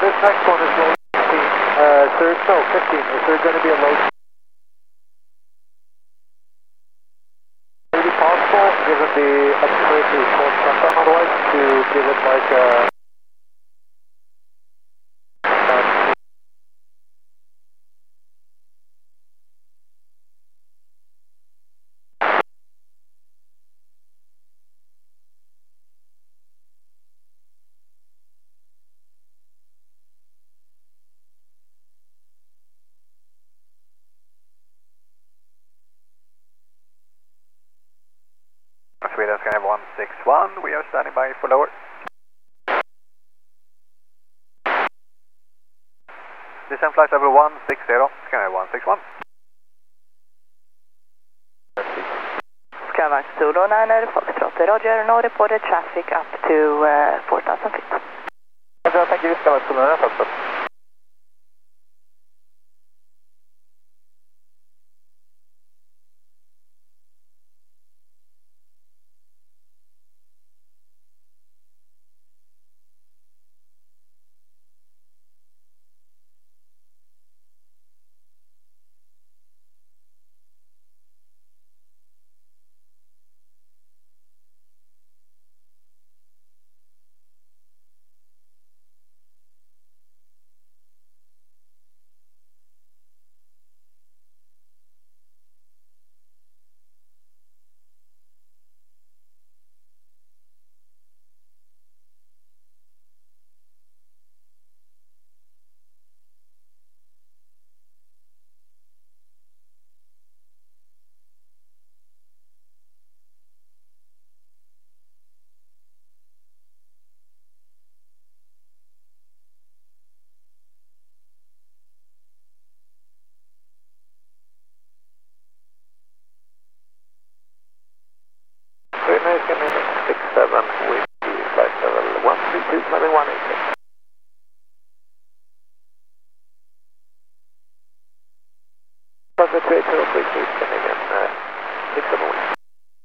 This next one is low 15. Sir, no, 15. Is there going to be a low? Maybe possible, given the upgrade to full front on otherwise, to give it like a... Sweden Sky 161, we are standing by for lower. Descent flight level 160, Sky 161. Skymark Zulu 9 Foxtrot, Roger, no reported traffic up to 4,000 feet. Roger, thank you, Skymark Zulu 9 Foxtrot. American 67 with flight level 132, climbing 180. Project 8033, Canadian 671.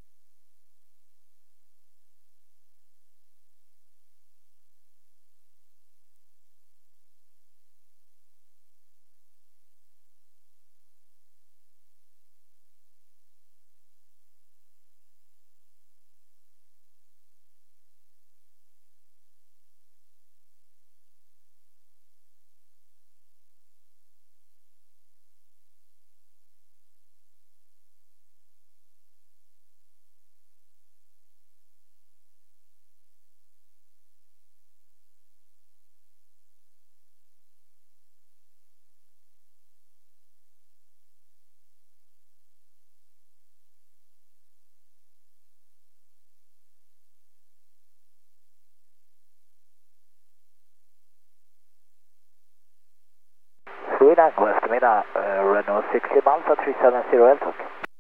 Sweden, god eftermiddag. Renault 60 Malta 370 Eltok.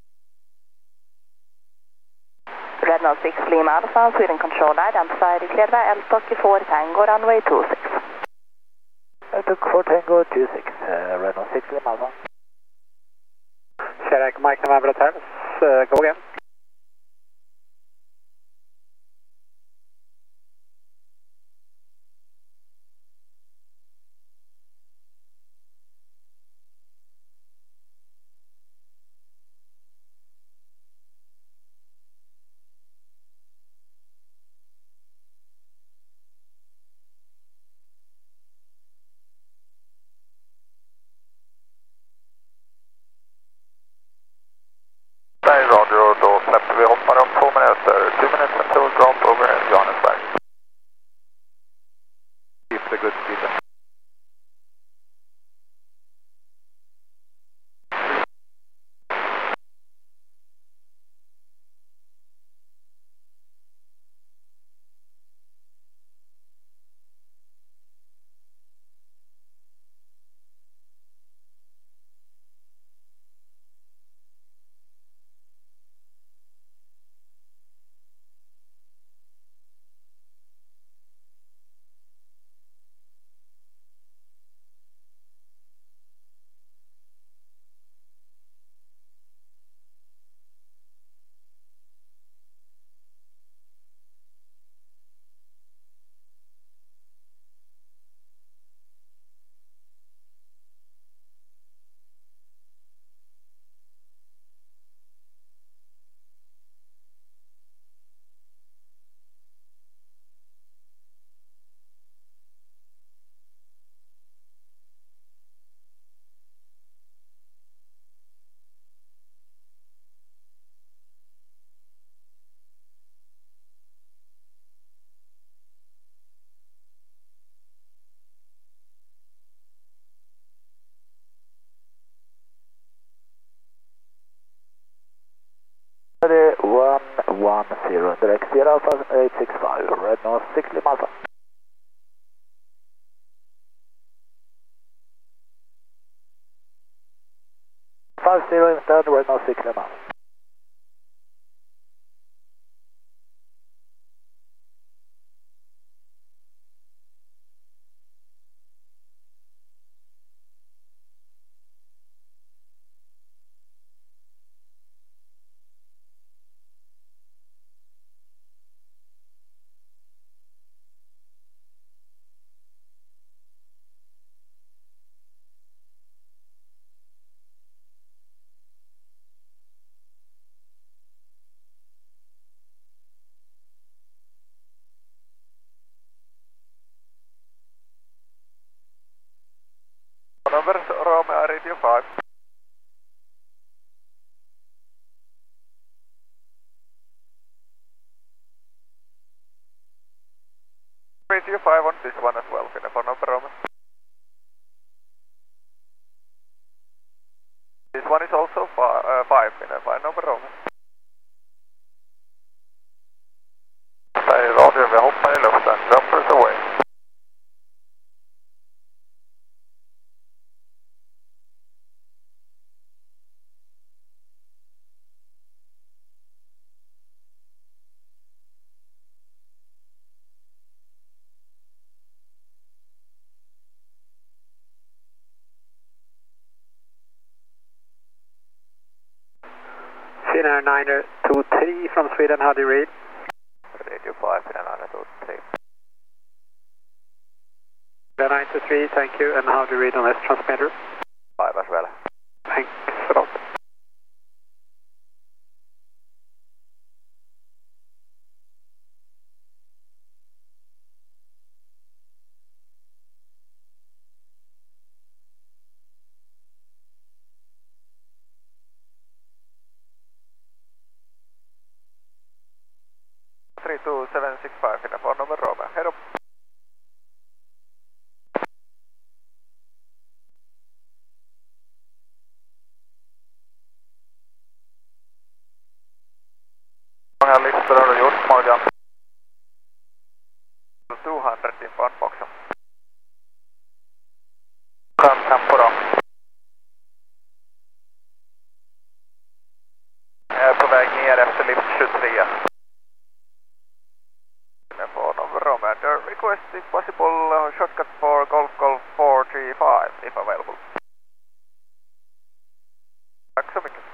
Renault 6 Lima Alpha, Sweden Control, identify declared by Eltok 4 Tango, runway 26. Eltok 4 Tango 26, Renault 6 Lima Alpha. Chirac Mike November Hotels, go again. Radio, då släpper vi hoppar om 2 minuter. 2 minutes until drop over Johannesburg. Keep the good speed. direct Sierra Alpha 865, red North 6 Lima Alpha. 50 instead, red North 6 Lima. Numbers Romeo Radio 5. Radio 5 on this one as well, phone number Romeo. This one is also 5, phone number Romeo. Radio, vi hoppar i luften, jumpers away. Finnair 923 from Sweden, how do you read? Radio 5, Finnair 923. Finnair 923, thank you, and how do you read on this transmitter? 5 as well. Thanks a lot. Phone number Romeo. Head up. Många listor har du gjort, Morgan? 200 inbound boxen. Skönt tempo då. Jag är på väg ner efter lift 23. The request is possible shortcut for Golf 435 if available. Tack så mycket.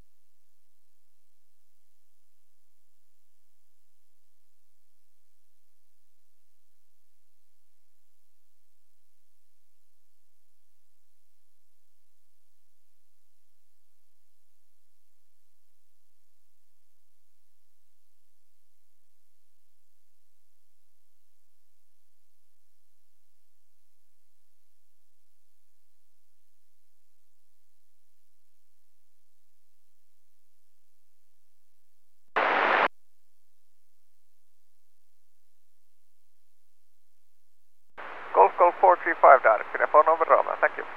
Golf 435 direct, phone number Romeo, thank you.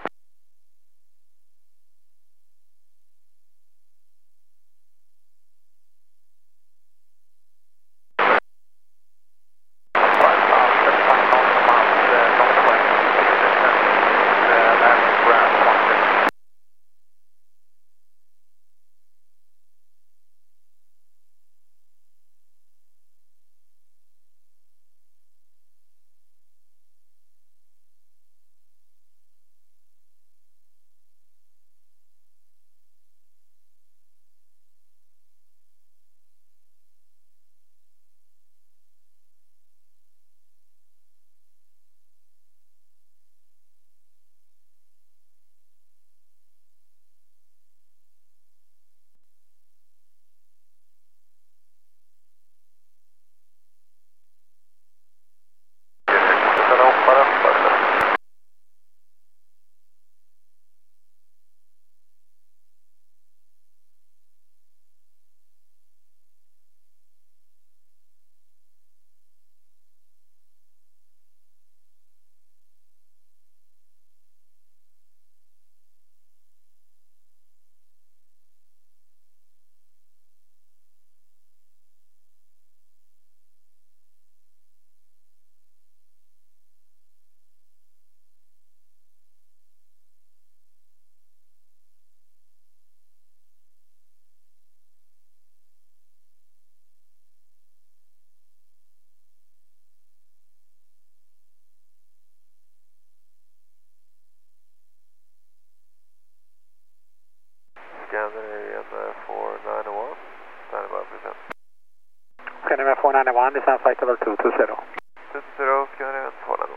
Skandinavia 491, descend flight level 220. 220, Skandinavia 491.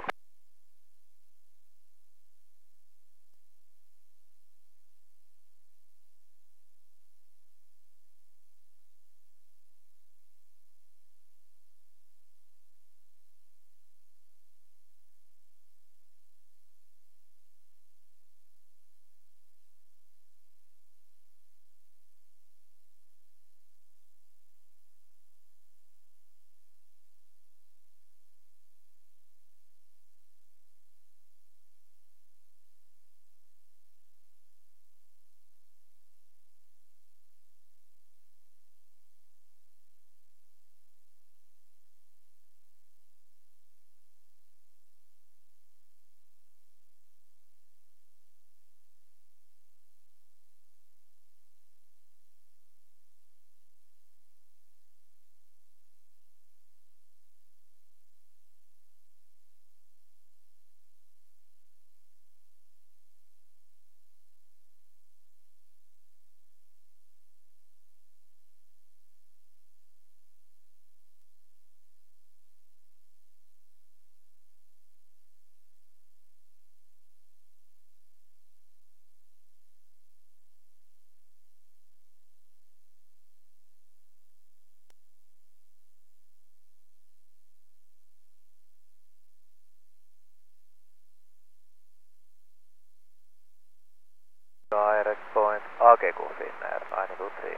Direct point, Akeku Finnair, 923.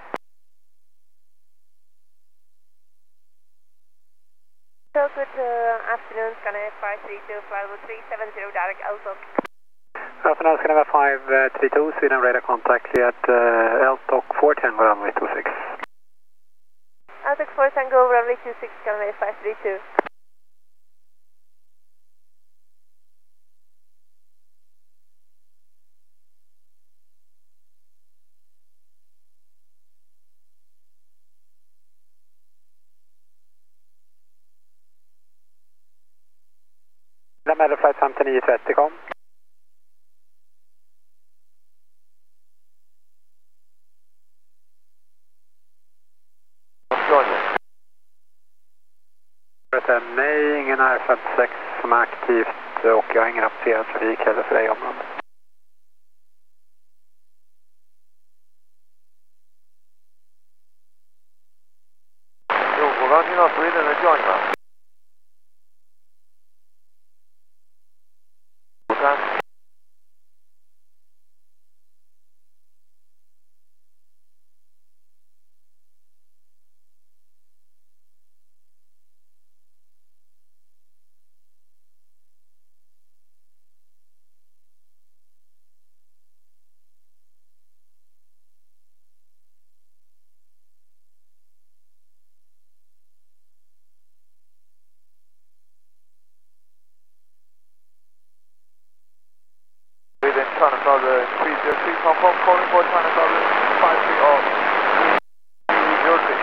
So good afternoon, Skandinavia 532, flight level 370, direct LTOC. Afternoon, Skandinavia 532, Sweden radar contact cleared LTOC 410, runway 26. LTOC 4 Tango, runway 26, Skandinavia 532. Lämnade flight 5930 kom. Nej, ingen R56 som är aktivt och jag har ingen rapporterad trafik heller för dig området. Roger, Sweden is joining us. Sweden, China Southern 303, confirm calling for China Southern 53 off. New Jersey.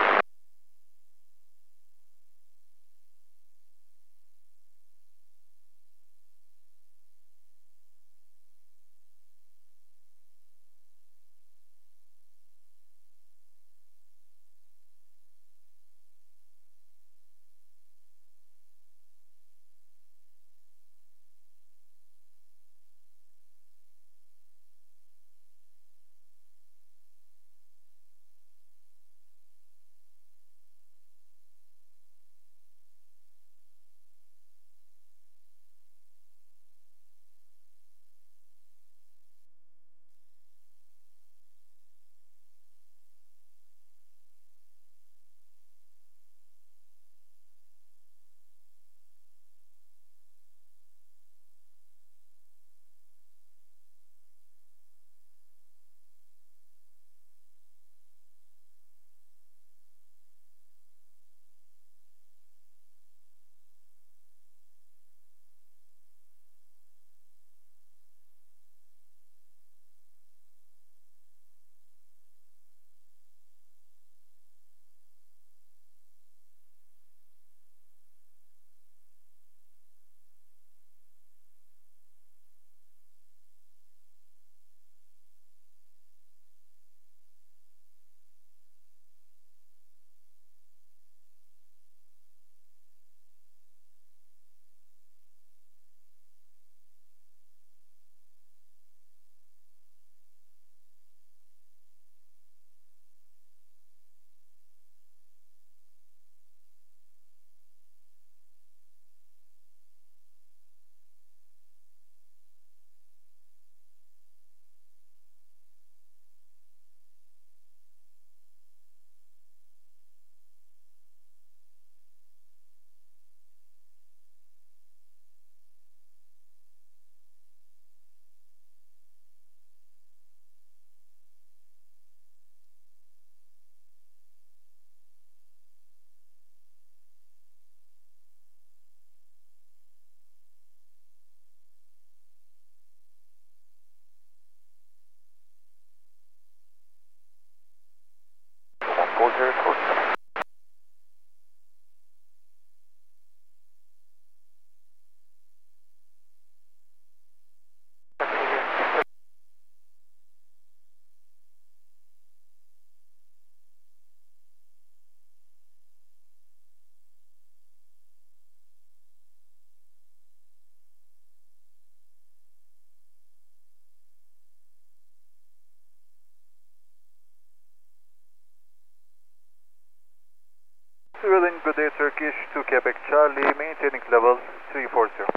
Quebec Charlie, maintaining level 340.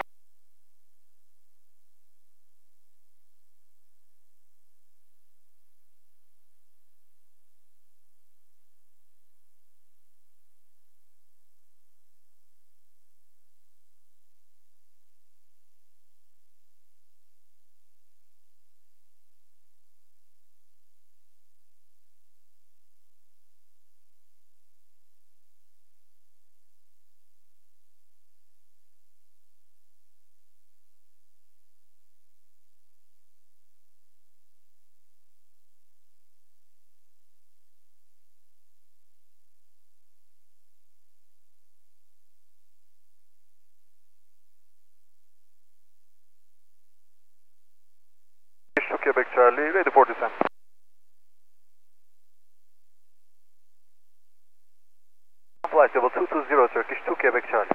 To Quebec Charlie, ready for descent. Flight level 220 Turkish to Quebec Charlie.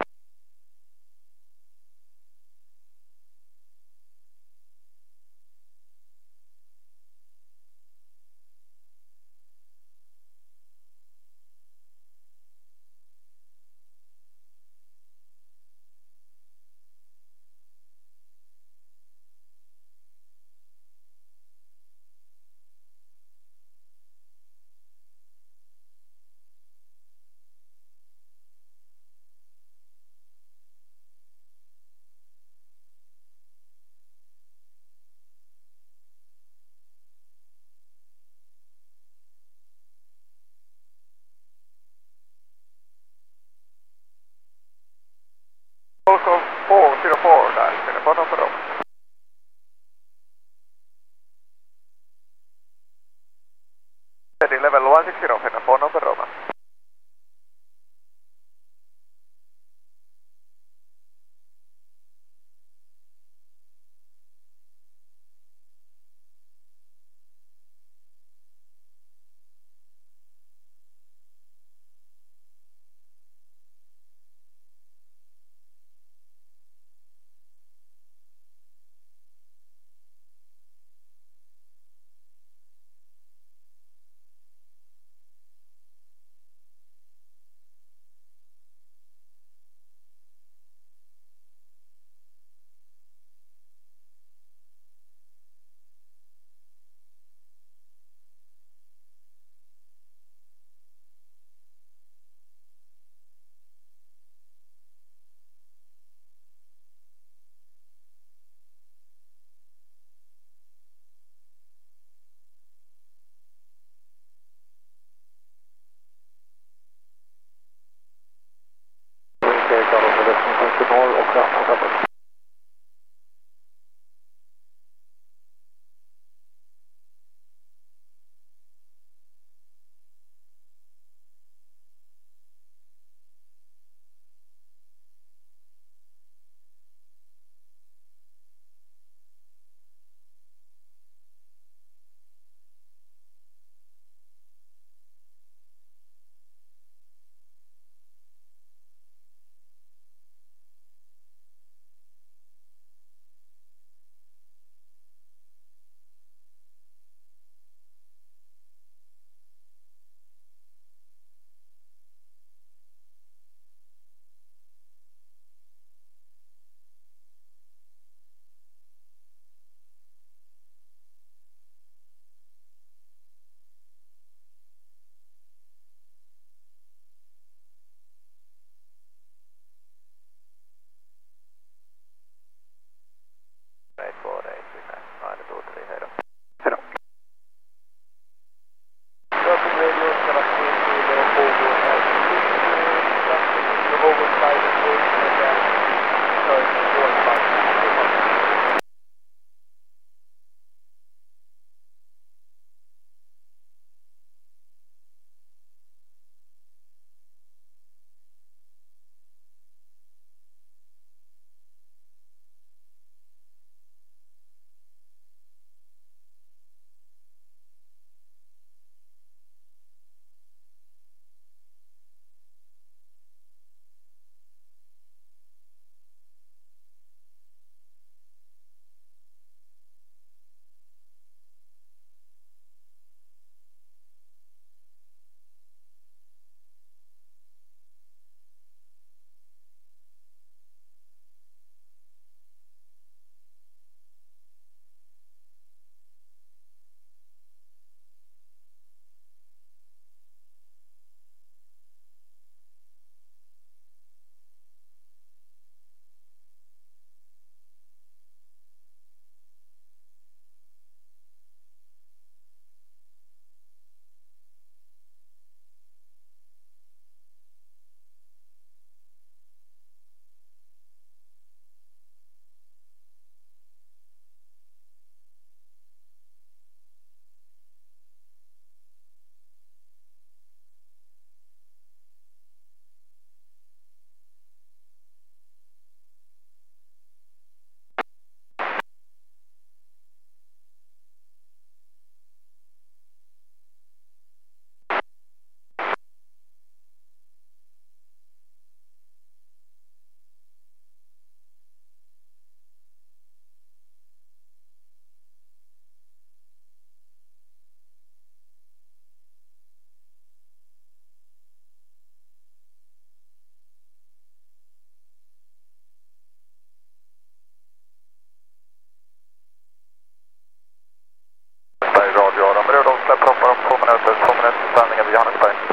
landing at Johannesburg.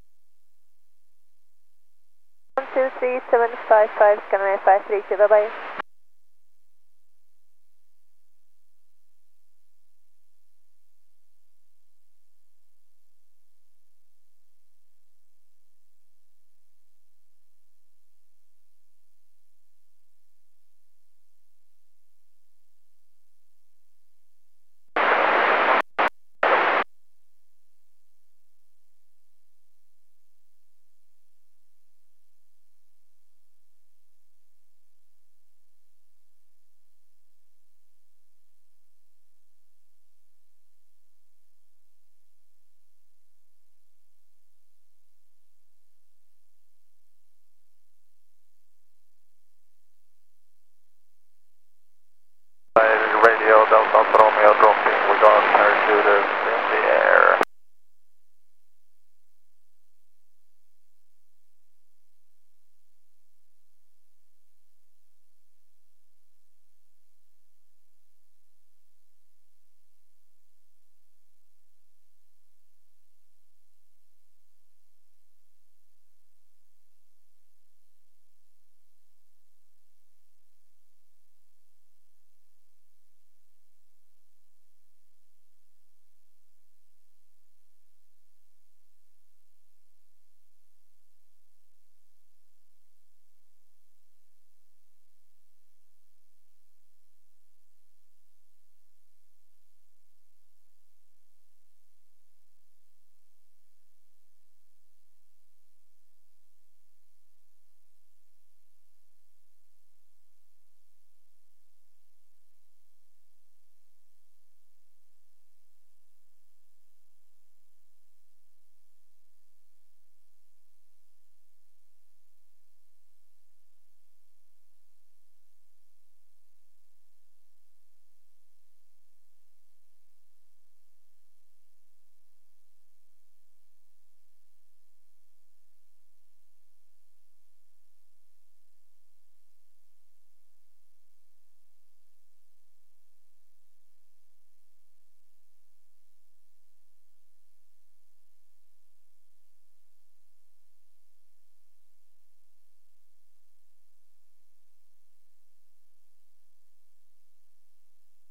Two three 755 Scanway 532, bye bye.